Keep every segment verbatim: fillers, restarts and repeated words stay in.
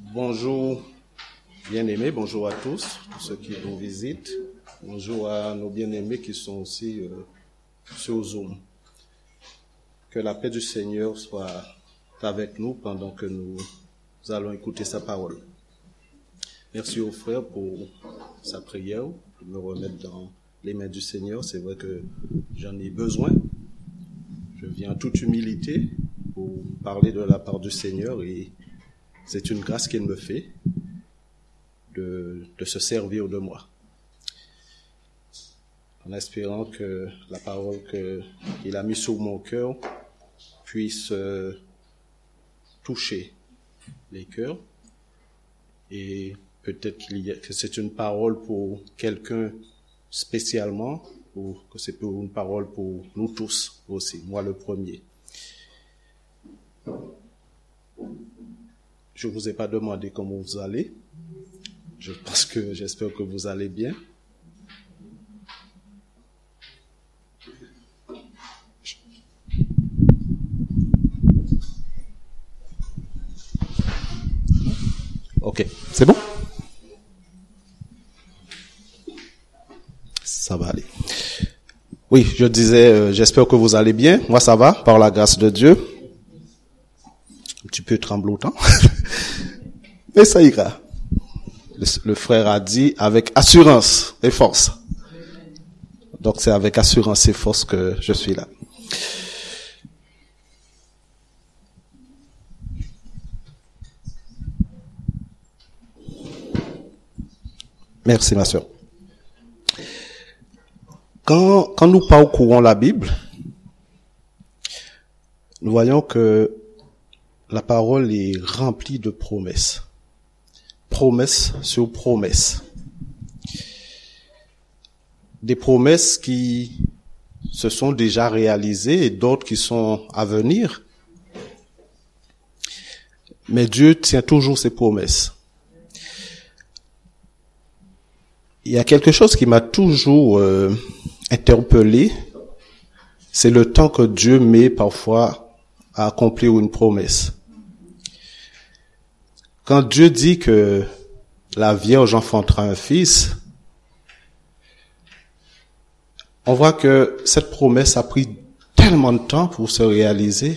Bonjour, bien-aimés, bonjour à tous, tous ceux qui nous visitent. Bonjour à nos bien-aimés qui sont aussi euh, sur Zoom. Que la paix du Seigneur soit avec nous pendant que nous, nous allons écouter sa parole. Merci au frère pour sa prière, pour me remettre dans les mains du Seigneur. C'est vrai que j'en ai besoin. Je viens en toute humilité pour parler de la part du Seigneur et c'est une grâce qu'il me fait de, de se servir de moi. En espérant que la parole qu'il a mise sur mon cœur puisse euh, toucher les cœurs. Et peut-être qu'il y a, que c'est une parole pour quelqu'un spécialement, ou que c'est pour une parole pour nous tous aussi, moi le premier. Je ne vous ai pas demandé comment vous allez. Je pense que, j'espère que vous allez bien. Ok, c'est bon? Ça va aller. Oui, je disais, euh, j'espère que vous allez bien. Moi, ça va, par la grâce de Dieu. Un petit peu tremblotant. Mais ça ira. Le, le frère a dit avec assurance et force. Donc c'est avec assurance et force que je suis là. Merci ma sœur. Quand, quand nous parcourons la Bible, nous voyons que la parole est remplie de promesses. Promesses sur promesses. Des promesses qui se sont déjà réalisées et d'autres qui sont à venir. Mais Dieu tient toujours ses promesses. Il y a quelque chose qui m'a toujours euh, interpellé, c'est le temps que Dieu met parfois à accomplir une promesse. Quand Dieu dit que la Vierge enfantera un fils, on voit que cette promesse a pris tellement de temps pour se réaliser.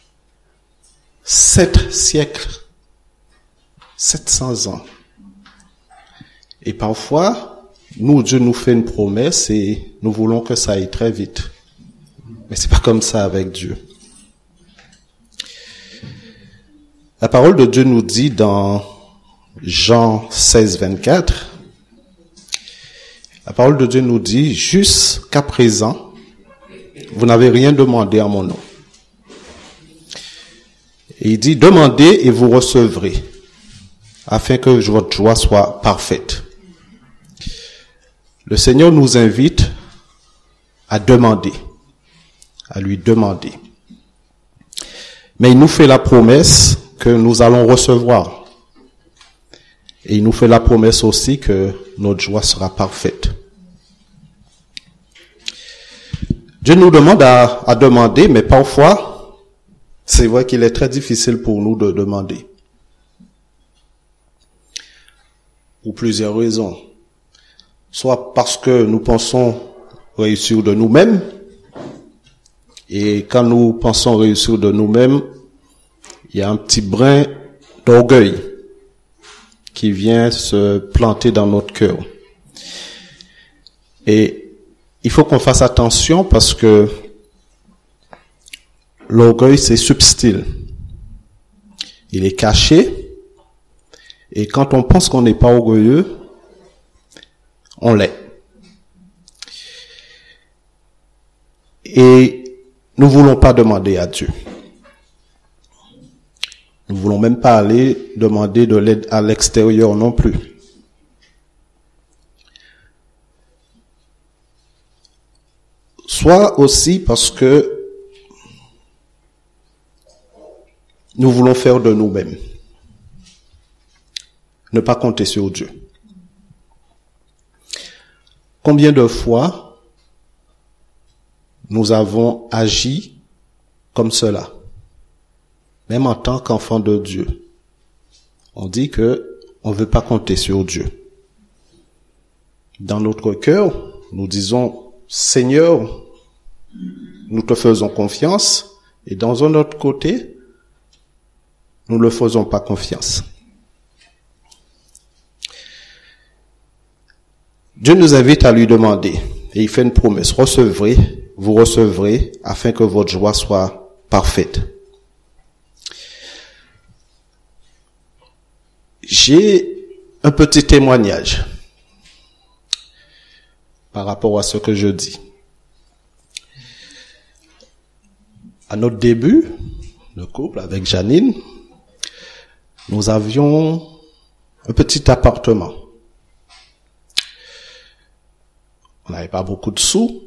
Sept siècles, sept cents ans. Et parfois, nous, Dieu nous fait une promesse et nous voulons que ça aille très vite. Mais c'est pas comme ça avec Dieu. La parole de Dieu nous dit dans Jean seize, vingt-quatre, la parole de Dieu nous dit, jusqu'à présent, vous n'avez rien demandé en mon nom. Et il dit, demandez et vous recevrez, afin que votre joie soit parfaite. Le Seigneur nous invite à demander, à lui demander. Mais il nous fait la promesse que nous allons recevoir. Et il nous fait la promesse aussi que notre joie sera parfaite. Dieu nous demande à, à demander, mais parfois, c'est vrai qu'il est très difficile pour nous de demander. Pour plusieurs raisons. Soit parce que nous pensons réussir de nous-mêmes, et quand nous pensons réussir de nous-mêmes, il y a un petit brin d'orgueil qui vient se planter dans notre cœur. Et il faut qu'on fasse attention parce que l'orgueil, c'est subtil. Il est caché. Et quand on pense qu'on n'est pas orgueilleux, on l'est. Et nous voulons pas demander à Dieu. Nous ne voulons même pas aller demander de l'aide à l'extérieur non plus. Soit aussi parce que nous voulons faire de nous-mêmes. Ne pas compter sur Dieu. Combien de fois nous avons agi comme cela, même en tant qu'enfant de Dieu? on dit que on ne veut pas compter sur Dieu. Dans notre cœur, nous disons, Seigneur, nous te faisons confiance, et dans un autre côté, nous ne le faisons pas confiance. Dieu nous invite à lui demander, et il fait une promesse, recevrez, vous recevrez, afin que votre joie soit parfaite. J'ai un petit témoignage par rapport à ce que je dis. À notre début, le couple avec Janine, nous avions un petit appartement. On n'avait pas beaucoup de sous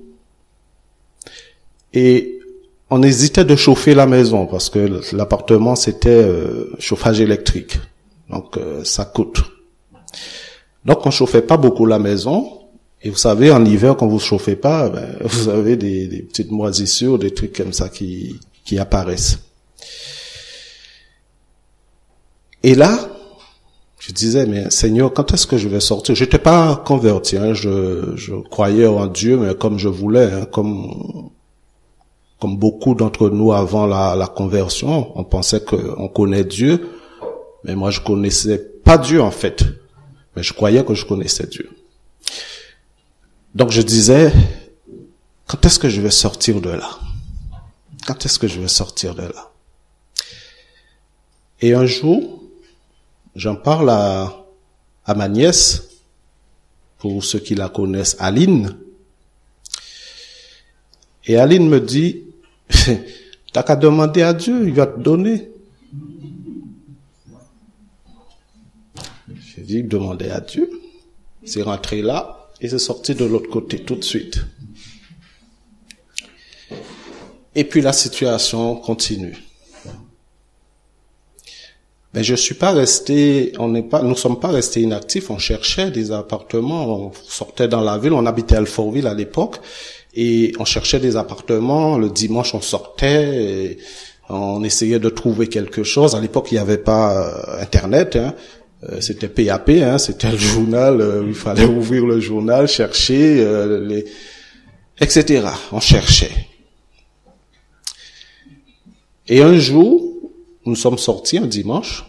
et on hésitait de chauffer la maison parce que l'appartement c'était euh, chauffage électrique, donc euh, ça coûte. Donc on chauffait pas beaucoup la maison. Et vous savez, en hiver, quand vous chauffez pas, ben, vous avez des, des petites moisissures, des trucs comme ça qui, qui apparaissent. Et là, je disais, mais Seigneur, quand est-ce que je vais sortir? J'étais pas converti, hein, je, je croyais en Dieu, mais comme je voulais, hein, comme, comme beaucoup d'entre nous avant la, la conversion, on pensait qu'on connaît Dieu, mais moi je connaissais pas Dieu en fait, mais je croyais que je connaissais Dieu. Donc je disais, quand est-ce que je vais sortir de là? Quand est-ce que je vais sortir de là? Et un jour, j'en parle à, à ma nièce, pour ceux qui la connaissent, Aline. Et Aline me dit, t'as qu'à demander à Dieu, il va te donner. J'ai dit, demander à Dieu. C'est rentré là. Et c'est sorti de l'autre côté tout de suite. Et puis la situation continue. Mais je suis pas resté, on n'est pas, nous sommes pas restés inactifs. On cherchait des appartements, on sortait dans la ville, on habitait à Alfortville à l'époque, et on cherchait des appartements. Le dimanche, on sortait, et on essayait de trouver quelque chose. À l'époque, il n'y avait pas euh, Internet, hein. Euh, c'était P A P, hein, c'était le journal, euh, il fallait ouvrir le journal, chercher, euh, les, et cetera. On cherchait. Et un jour, nous sommes sortis un dimanche,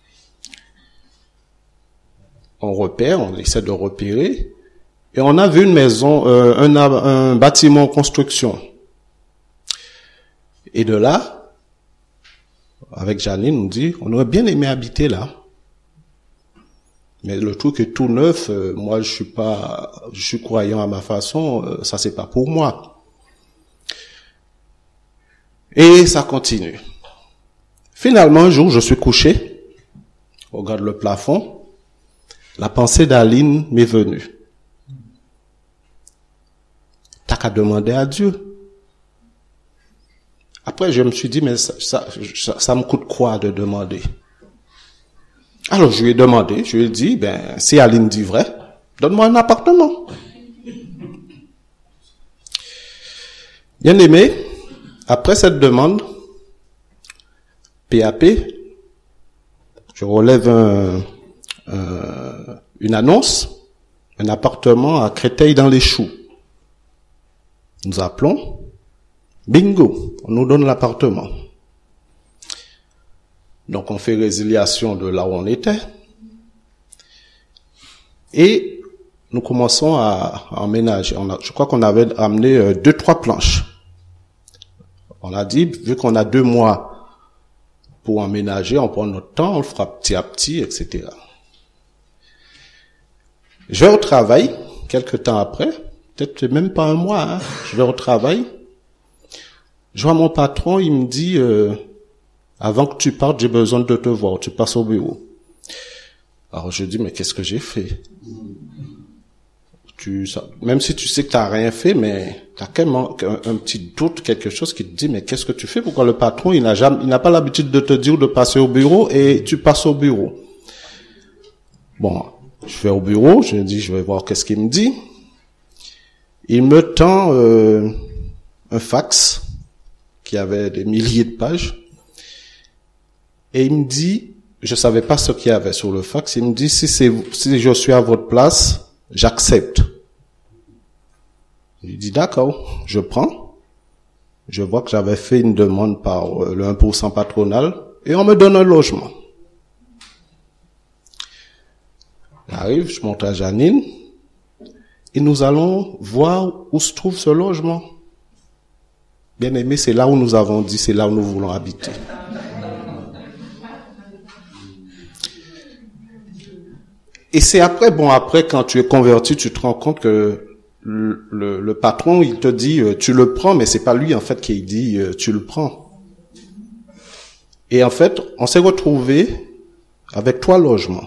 on repère, on essaie de repérer, et on a vu une maison, euh, un, un bâtiment en construction. Et de là, avec Janine, on dit, on aurait bien aimé habiter là. Mais le truc est tout neuf, euh, moi je suis pas, je suis croyant à ma façon, euh, ça c'est pas pour moi. Et ça continue. Finalement, un jour, je suis couché, je regarde le plafond, la pensée d'Aline m'est venue. T'as qu'à demander à Dieu. Après, je me suis dit, mais ça, ça, ça, ça me coûte quoi de demander? Alors, je lui ai demandé, je lui ai dit, ben, si Aline dit vrai, donne-moi un appartement. Bien aimé, après cette demande, P A P, je relève un, un, une annonce, un appartement à Créteil dans les Choux. Nous appelons, bingo, on nous donne l'appartement. Donc, on fait résiliation de là où on était. Et nous commençons à, à emménager. On a, je crois qu'on avait amené euh, deux, trois planches. On a dit, vu qu'on a deux mois pour emménager, on prend notre temps, on le fera petit à petit, et cetera. Je vais au travail, quelques temps après, peut-être même pas un mois, hein, je vais au travail. Je vois mon patron, il me dit... Euh, Avant que tu partes, j'ai besoin de te voir. Tu passes au bureau. Alors je dis, mais qu'est-ce que j'ai fait? Tu, ça, même si tu sais que tu n'as rien fait, mais tu as quand même un, un petit doute, quelque chose qui te dit, mais qu'est-ce que tu fais? Pourquoi le patron, il n'a jamais, il n'a pas l'habitude de te dire de passer au bureau et tu passes au bureau? Bon, je vais au bureau, je me dis, je vais voir qu'est-ce qu'il me dit. Il me tend euh, un fax qui avait des milliers de pages. Et il me dit, je savais pas ce qu'il y avait sur le fax. Il me dit, si c'est, si je suis à votre place, j'accepte. Il dit, d'accord, je prends. Je vois que j'avais fait une demande par le un pour cent patronal et on me donne un logement. J'arrive, je monte à Janine et nous allons voir où se trouve ce logement. Bien aimé, c'est là où nous avons dit, c'est là où nous voulons habiter. Et c'est après, bon, après, quand tu es converti, tu te rends compte que le, le, le patron, il te dit, euh, tu le prends, mais c'est pas lui, en fait, qui dit, euh, tu le prends. Et en fait, on s'est retrouvé avec trois logements.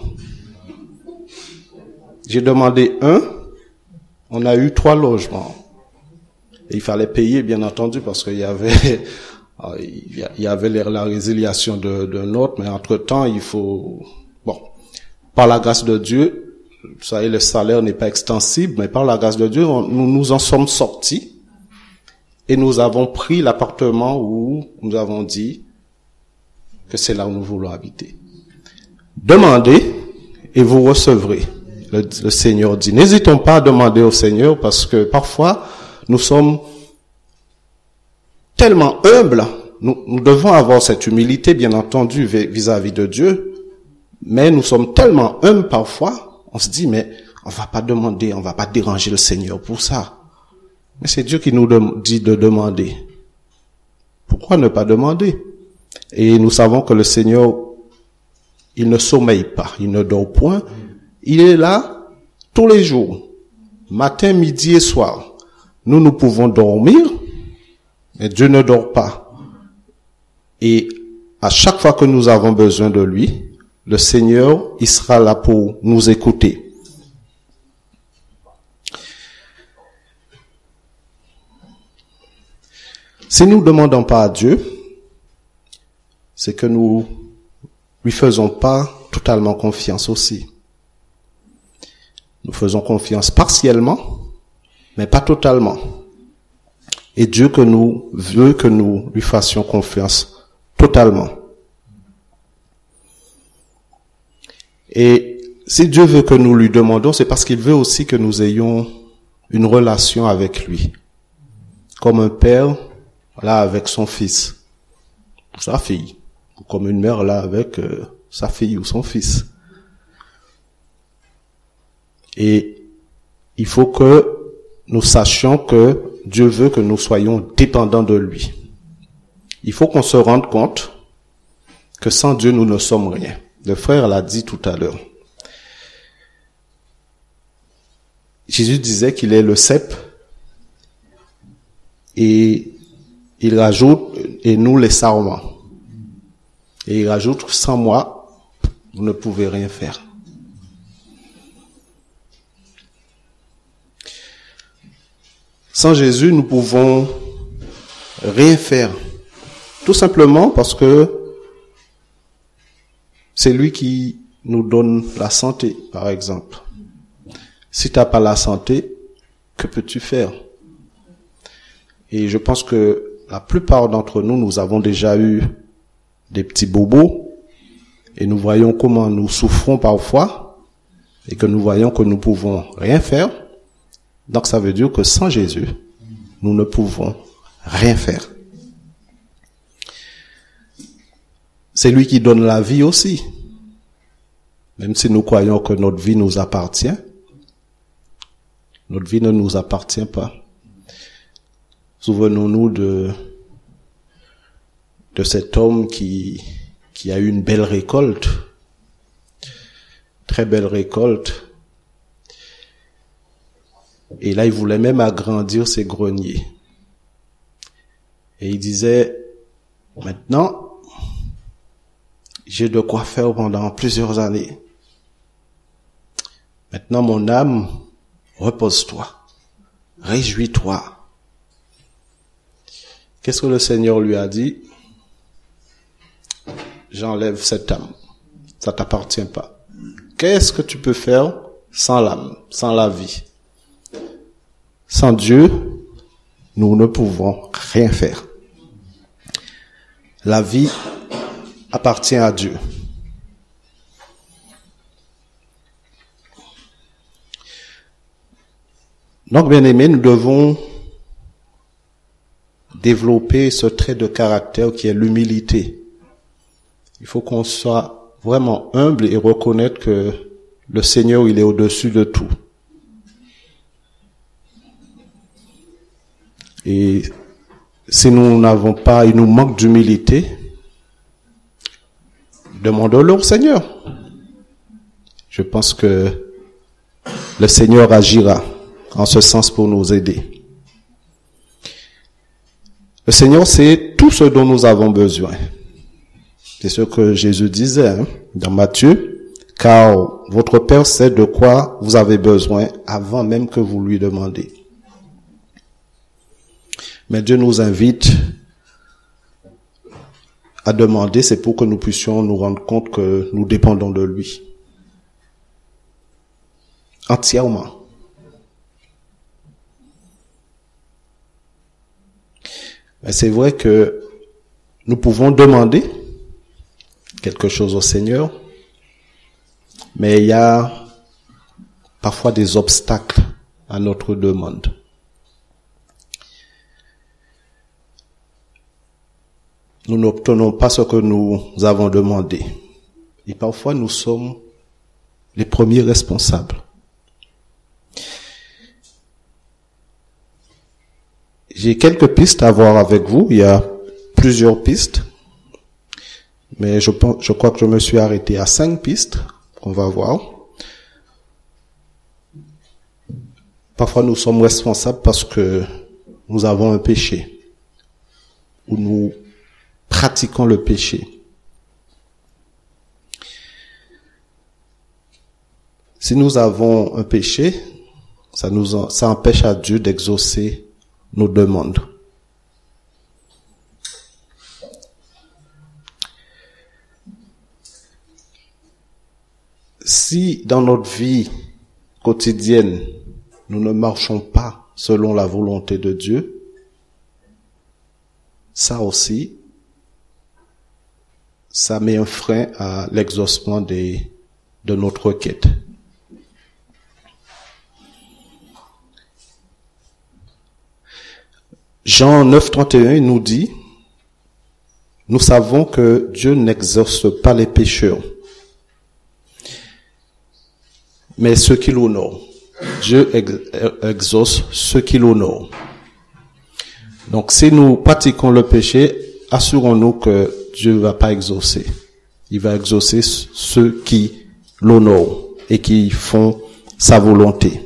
J'ai demandé un, on a eu trois logements. Et il fallait payer, bien entendu, parce qu'il y avait, il y avait la résiliation de, d'un autre, mais entre-temps, il faut, bon, par la grâce de Dieu, vous savez, le salaire n'est pas extensible, mais par la grâce de Dieu, on, nous nous en sommes sortis et nous avons pris l'appartement où nous avons dit que c'est là où nous voulons habiter. Demandez et vous recevrez. Le, le Seigneur dit, n'hésitons pas à demander au Seigneur parce que parfois, nous sommes tellement humbles, nous, nous devons avoir cette humilité, bien entendu, vis-à-vis de Dieu, mais nous sommes tellement humbles parfois, on se dit, mais on va pas demander, on va pas déranger le Seigneur pour ça. Mais c'est Dieu qui nous de, dit de demander. Pourquoi ne pas demander? Et nous savons que le Seigneur, il ne sommeille pas, il ne dort point. Il est là tous les jours, matin, midi et soir. Nous, nous pouvons dormir, mais Dieu ne dort pas. Et à chaque fois que nous avons besoin de lui, le Seigneur, il sera là pour nous écouter. Si nous ne demandons pas à Dieu, c'est que nous lui faisons pas totalement confiance aussi. Nous faisons confiance partiellement, mais pas totalement. Et Dieu que nous veut que nous lui fassions confiance totalement. Et si Dieu veut que nous lui demandons, c'est parce qu'il veut aussi que nous ayons une relation avec lui. Comme un père, là, avec son fils, ou sa fille. Ou comme une mère, là, avec euh, sa fille ou son fils. Et il faut que nous sachions que Dieu veut que nous soyons dépendants de lui. Il faut qu'on se rende compte que sans Dieu, nous ne sommes rien. Le frère l'a dit tout à l'heure. Jésus disait qu'il est le cep et il rajoute, et nous les sarments. Et il rajoute, sans moi, vous ne pouvez rien faire. Sans Jésus, nous pouvons rien faire. Tout simplement parce que c'est lui qui nous donne la santé, par exemple. Si tu n'as pas la santé, que peux-tu faire? Et je pense que la plupart d'entre nous, nous avons déjà eu des petits bobos et nous voyons comment nous souffrons parfois et que nous voyons que nous pouvons rien faire. Donc ça veut dire que sans Jésus, nous ne pouvons rien faire. C'est lui qui donne la vie aussi. Même si nous croyons que notre vie nous appartient, notre vie ne nous appartient pas. Souvenons-nous de, de cet homme qui, qui a eu une belle récolte, très belle récolte. Et là, il voulait même agrandir ses greniers. Et il disait, maintenant, j'ai de quoi faire pendant plusieurs années. Maintenant, mon âme, repose-toi, réjouis-toi. Qu'est-ce que le Seigneur lui a dit? J'enlève cette âme. Ça t'appartient pas. Qu'est-ce que tu peux faire sans l'âme, sans la vie? Sans Dieu, nous ne pouvons rien faire. La vie appartient à Dieu. Donc, bien aimés, nous devons développer ce trait de caractère qui est l'humilité. Il faut qu'on soit vraiment humble et reconnaître que le Seigneur, il est au-dessus de tout. Et si nous n'avons pas, il nous manque d'humilité, demandons-le au Seigneur. Je pense que le Seigneur agira en ce sens pour nous aider. Le Seigneur sait tout ce dont nous avons besoin. C'est ce que Jésus disait hein, dans Matthieu, car votre Père sait de quoi vous avez besoin avant même que vous lui demandez. Mais Dieu nous invite à demander, c'est pour que nous puissions nous rendre compte que nous dépendons de lui. Entièrement. Mais c'est vrai que nous pouvons demander quelque chose au Seigneur, mais il y a parfois des obstacles à notre demande. Nous n'obtenons pas ce que nous avons demandé. Et parfois, nous sommes les premiers responsables. J'ai quelques pistes à voir avec vous. Il y a plusieurs pistes. Mais je pense, je crois que je me suis arrêté à cinq pistes qu'on va voir. Parfois, nous sommes responsables parce que nous avons un péché. Ou nous pratiquons le péché. Si nous avons un péché, ça nous en, ça empêche à Dieu d'exaucer nos demandes. Si dans notre vie quotidienne, nous ne marchons pas selon la volonté de Dieu, ça aussi, ça met un frein à l'exaucement des, de notre requête. Jean neuf, trente et un nous dit, nous savons que Dieu n'exauce pas les pécheurs, mais ceux qui l'honorent. Dieu exauce ceux qui l'honorent. Donc si nous pratiquons le péché, assurons-nous que Dieu ne va pas exaucer. Il va exaucer ceux qui l'honorent et qui font sa volonté.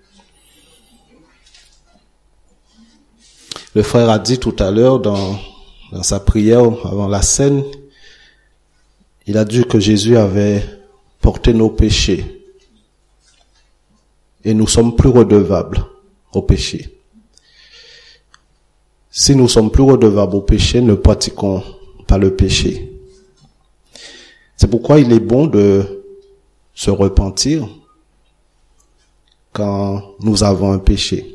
Le frère a dit tout à l'heure dans, dans sa prière avant la scène, il a dit que Jésus avait porté nos péchés et nous sommes plus redevables au péché. Si nous sommes plus redevables au péché, ne pratiquons pas le péché. C'est pourquoi il est bon de se repentir quand nous avons un péché.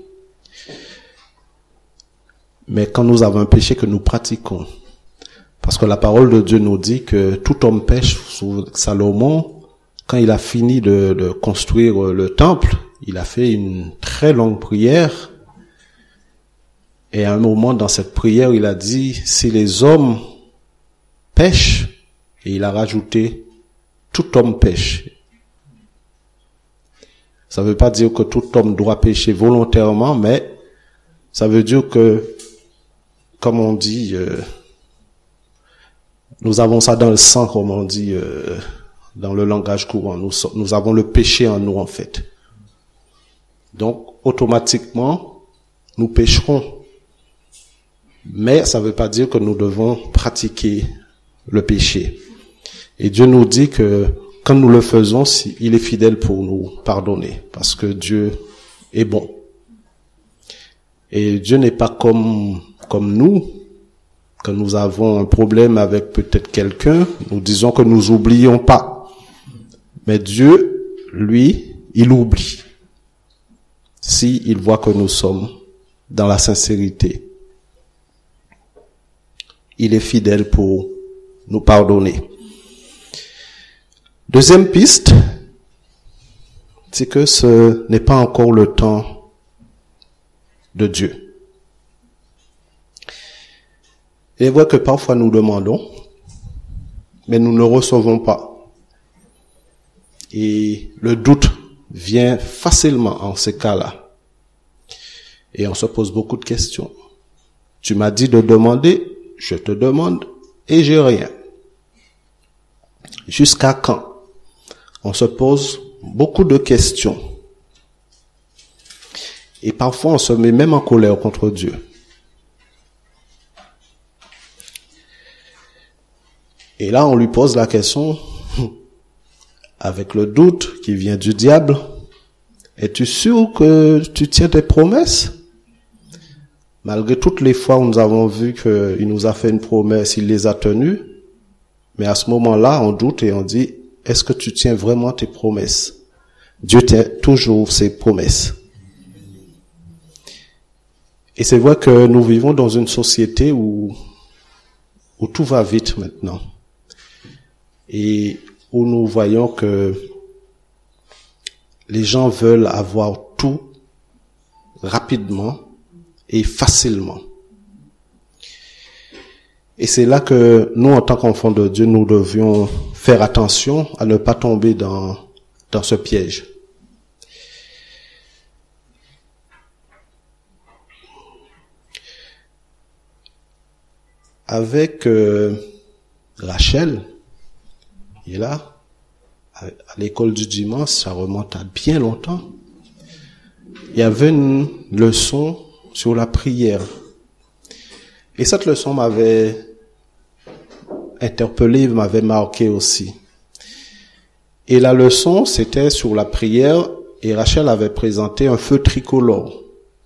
Mais quand nous avons un péché que nous pratiquons, parce que la parole de Dieu nous dit que tout homme pêche. Salomon, quand il a fini de, de construire le temple, il a fait une très longue prière. Et à un moment dans cette prière, il a dit, si les hommes pêchent, et il a rajouté, tout homme pêche. Ça ne veut pas dire que tout homme doit pécher volontairement, mais ça veut dire que, comme on dit, euh, nous avons ça dans le sang, comme on dit euh, dans le langage courant. Nous, nous avons le péché en nous, en fait. Donc, automatiquement, nous pécherons. Mais ça ne veut pas dire que nous devons pratiquer le péché. Et Dieu nous dit que quand nous le faisons, il est fidèle pour nous pardonner, parce que Dieu est bon. Et Dieu n'est pas comme comme nous, quand nous avons un problème avec peut-être quelqu'un, nous disons que nous oublions pas. Mais Dieu, lui, il oublie. Si il voit que nous sommes dans la sincérité, il est fidèle pour nous pardonner. Deuxième piste, c'est que ce n'est pas encore le temps de Dieu. Et voit que parfois nous demandons, mais nous ne recevons pas. Et le doute vient facilement en ces cas-là. Et on se pose beaucoup de questions. Tu m'as dit de demander, je te demande, et j'ai rien. Jusqu'à quand? On se pose beaucoup de questions. Et parfois on se met même en colère contre Dieu. Et là on lui pose la question, avec le doute qui vient du diable, es-tu sûr que tu tiens tes promesses? Malgré toutes les fois où nous avons vu qu'il nous a fait une promesse, il les a tenues, mais à ce moment-là, on doute et on dit, est-ce que tu tiens vraiment tes promesses? Dieu tient toujours ses promesses. Et c'est vrai que nous vivons dans une société où, où tout va vite maintenant. Et où nous voyons que les gens veulent avoir tout rapidement et facilement. Et c'est là que nous, en tant qu'enfants de Dieu, nous devions faire attention à ne pas tomber dans, dans ce piège. Avec euh, Rachel, et là, à l'école du dimanche, ça remonte à bien longtemps, il y avait une leçon sur la prière. Et cette leçon m'avait interpellé, m'avait marqué aussi. Et la leçon, c'était sur la prière, et Rachel avait présenté un feu tricolore.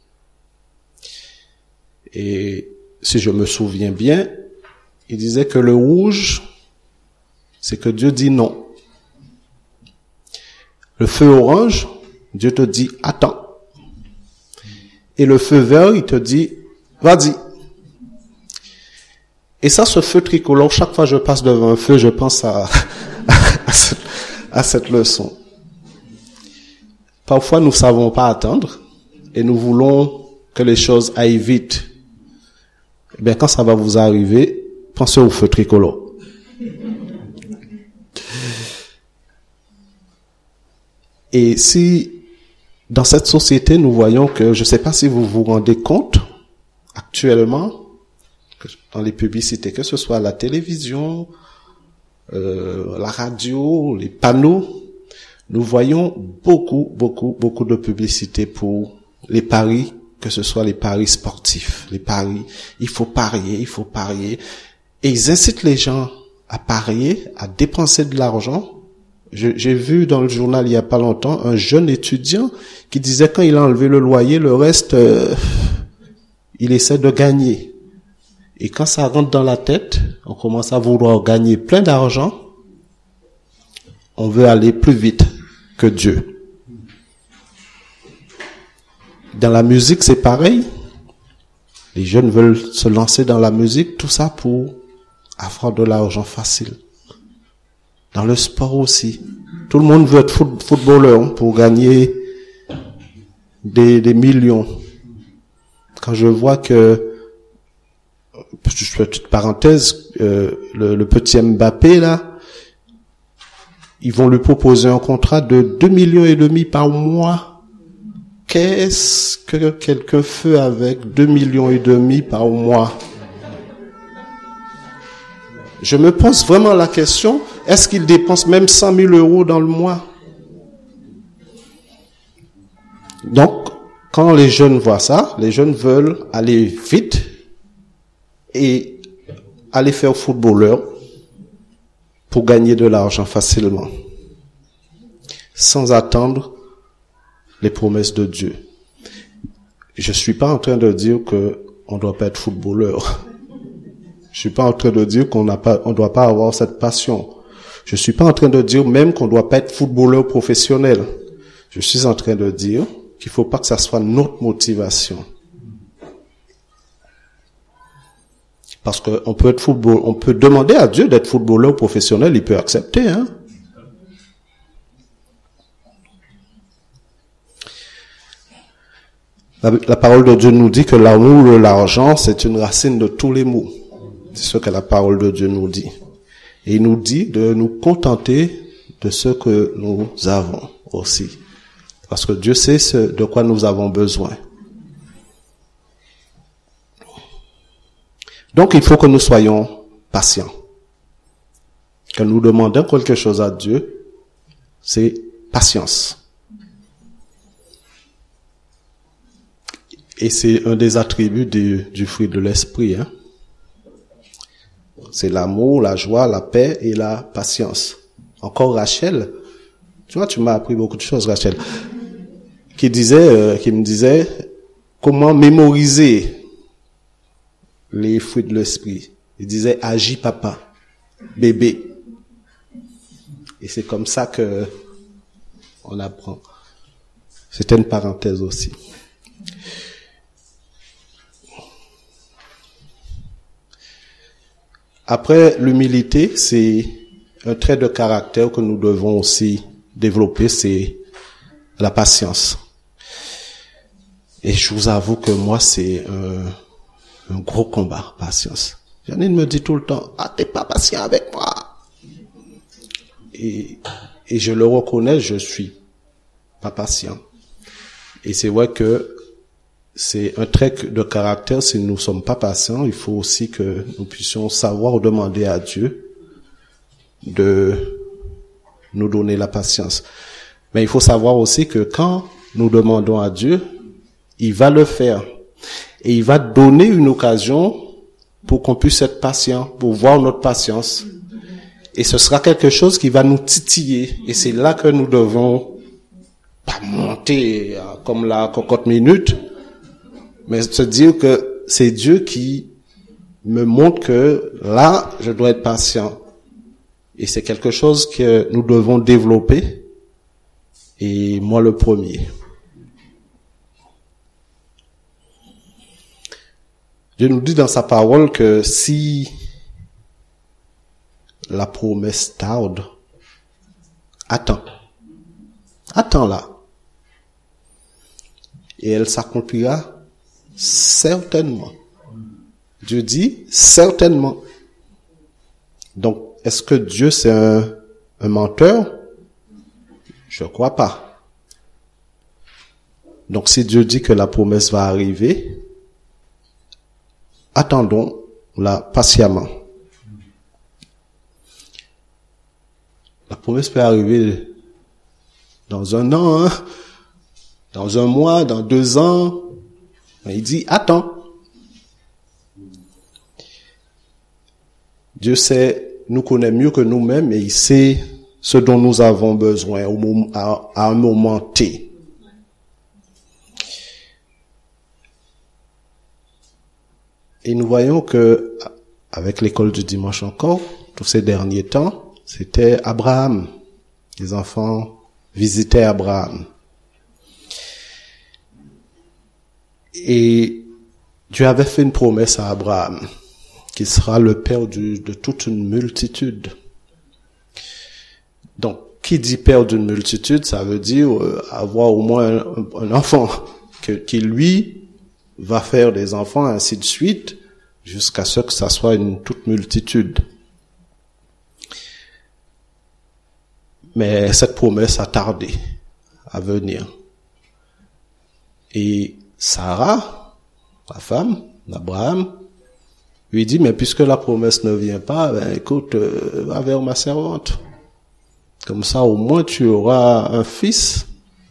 Et si je me souviens bien, il disait que le rouge, c'est que Dieu dit non. Le feu orange, Dieu te dit attends. Et le feu vert, il te dit vas-y. Et ça, ce feu tricolore, chaque fois que je passe devant un feu, je pense à, à, cette, à cette leçon. Parfois, nous ne savons pas attendre et nous voulons que les choses aillent vite. Eh bien, quand ça va vous arriver, pensez au feu tricolore. Et si, dans cette société, nous voyons que, je ne sais pas si vous vous rendez compte, actuellement, que dans les publicités, que ce soit la télévision, euh, la radio, les panneaux, nous voyons beaucoup, beaucoup, beaucoup de publicités pour les paris, que ce soit les paris sportifs, les paris, il faut parier, il faut parier. Et ils incitent les gens à parier, à dépenser de l'argent. Je, j'ai vu dans le journal il y a pas longtemps un jeune étudiant qui disait quand il a enlevé le loyer, le reste, euh, il essaie de gagner. Et quand ça rentre dans la tête, on commence à vouloir gagner plein d'argent. On veut aller plus vite que Dieu. Dans la musique, c'est pareil. Les jeunes veulent se lancer dans la musique, tout ça pour avoir de l'argent facile. Dans le sport aussi. Tout le monde veut être foot, footballeur pour gagner des, des millions. Quand je vois que, je fais une petite parenthèse, euh, le, le petit Mbappé là, ils vont lui proposer un contrat de deux millions et demi par mois. Qu'est-ce que quelqu'un fait avec deux millions et demi par mois? Je me pose vraiment la question, est-ce qu'il dépense même cent mille euros dans le mois? Donc, quand les jeunes voient ça, les jeunes veulent aller vite et aller faire footballeur pour gagner de l'argent facilement, sans attendre les promesses de Dieu. Je suis pas en train de dire que on doit pas être footballeur. Je suis pas en train de dire qu'on n'a pas, on doit pas avoir cette passion. Je suis pas en train de dire même qu'on doit pas être footballeur professionnel. Je suis en train de dire qu'il faut pas que ça soit notre motivation. Parce que on peut être football, on peut demander à Dieu d'être footballeur professionnel, il peut accepter, hein. La, la parole de Dieu nous dit que l'amour de l'argent, c'est une racine de tous les maux. C'est ce que la parole de Dieu nous dit. Et il nous dit de nous contenter de ce que nous avons aussi. Parce que Dieu sait ce de quoi nous avons besoin. Donc il faut que nous soyons patients. Quand nous demandons quelque chose à Dieu, c'est patience. Et c'est un des attributs du, du fruit de l'esprit. Hein. C'est l'amour, la joie, la paix et la patience. Encore Rachel, tu vois, tu m'as appris beaucoup de choses, Rachel, qui disait, euh, qui me disait comment mémoriser les fruits de l'esprit. Il disait agis papa, bébé. Et c'est comme ça que on apprend. C'était une parenthèse aussi. Après, l'humilité, c'est un trait de caractère que nous devons aussi développer, c'est la patience. Et je vous avoue que moi, c'est un, un gros combat, patience. Janine me dit tout le temps, ah, t'es pas patient avec moi. Et, et je le reconnais, je suis pas patient. Et c'est vrai que c'est un trait de caractère. Si nous ne sommes pas patients, il faut aussi que nous puissions savoir demander à Dieu de nous donner la patience. Mais il faut savoir aussi que quand nous demandons à Dieu, il va le faire. Et il va donner une occasion pour qu'on puisse être patient, pour voir notre patience. Et ce sera quelque chose qui va nous titiller. Et c'est là que nous devons pas monter comme la cocotte minute, mais se dire que c'est Dieu qui me montre que là, je dois être patient. Et c'est quelque chose que nous devons développer. Et moi, le premier. Dieu nous dit dans sa parole que si la promesse tarde, attends. Attends-la. Et elle s'accomplira certainement. Dieu dit certainement. Donc, est-ce que Dieu c'est un, un menteur? Je ne crois pas. Donc, si Dieu dit que la promesse va arriver, attendons-la patiemment. La promesse peut arriver dans un an, hein, dans un mois, dans deux ans. Mais il dit, attends. Dieu sait, nous connaît mieux que nous-mêmes et il sait ce dont nous avons besoin au moment, à, à un moment T. Et nous voyons que, avec l'école du dimanche encore, tous ces derniers temps, c'était Abraham. Les enfants visitaient Abraham. Et Dieu avait fait une promesse à Abraham, qu'il sera le père du, de toute une multitude. Donc, qui dit père d'une multitude, ça veut dire euh, avoir au moins un, un enfant, que, qui lui va faire des enfants, ainsi de suite, jusqu'à ce que ça soit une toute multitude. Mais cette promesse a tardé à venir. Et Sarah, la femme d'Abraham, lui dit, mais puisque la promesse ne vient pas, ben écoute, euh, va vers ma servante. Comme ça, au moins, tu auras un fils.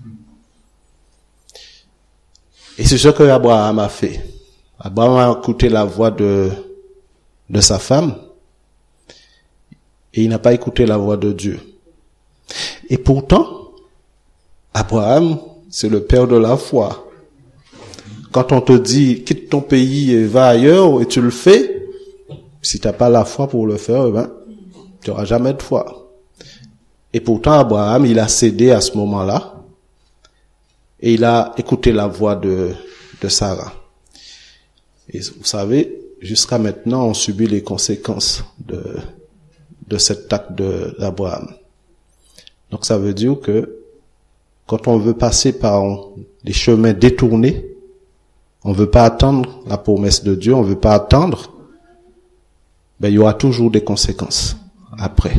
Et c'est ce que Abraham a fait. Abraham a écouté la voix de, de sa femme, et il n'a pas écouté la voix de Dieu. Et pourtant, Abraham, c'est le père de la foi. Quand on te dit, quitte ton pays et va ailleurs, et tu le fais, si tu n'as pas la foi pour le faire, eh ben, tu n'auras jamais de foi. Et pourtant, Abraham, il a cédé à ce moment-là, et il a écouté la voix de, de Sarah. Et vous savez, jusqu'à maintenant, on subit les conséquences de, de cet acte de, d'Abraham. Donc ça veut dire que quand on veut passer par des chemins détournés, on veut pas attendre la promesse de Dieu, on veut pas attendre, ben, il y aura toujours des conséquences après.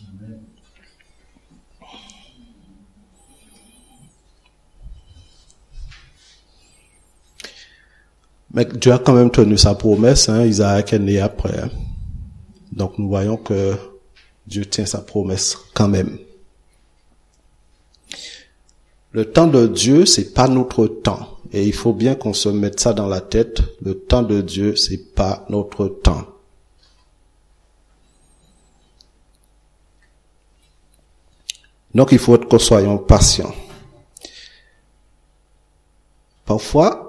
Mais Dieu a quand même tenu sa promesse, hein. Isaac est né après. Hein. Donc nous voyons que Dieu tient sa promesse quand même. Le temps de Dieu, c'est pas notre temps. Et il faut bien qu'on se mette ça dans la tête. Le temps de Dieu, c'est pas notre temps. Donc il faut que nous soyons patients. Parfois,